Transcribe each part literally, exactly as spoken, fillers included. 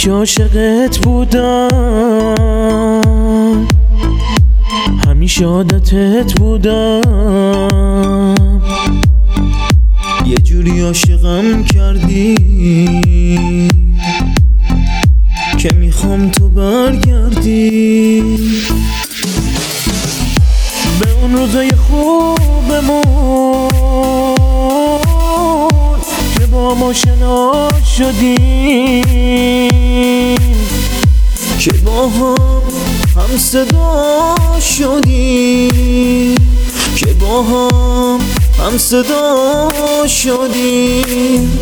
همیشه عاشقت بودم، همیشه عادتت بودم، یه جوری عاشقم کردی که میخوام تو برگردی به اون روزای خوبمون که با ما شنا شدیم، که با هم هم صدا شدیم، که با هم هم صدا شدیم.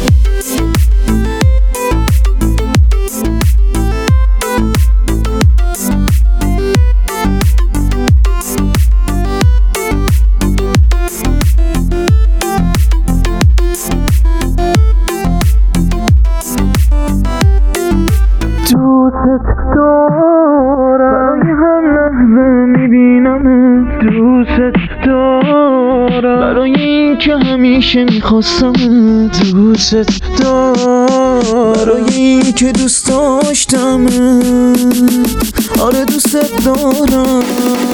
دوست دارم، برای هر لحظه میبینمت دوست دارم، برای این که همیشه میخواستمت دوست دارم، برای این که دوست داشتمت آره دوست دارم،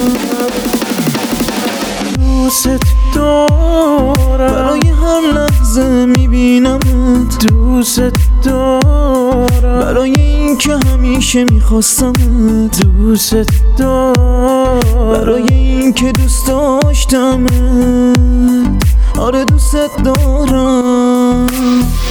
دوست دارم، برای هر لحظه میبینمت دوست دارم، برای این که همیشه میخواستمت دوست دارم، برای این که دوست داشتمت آره دوست دارم.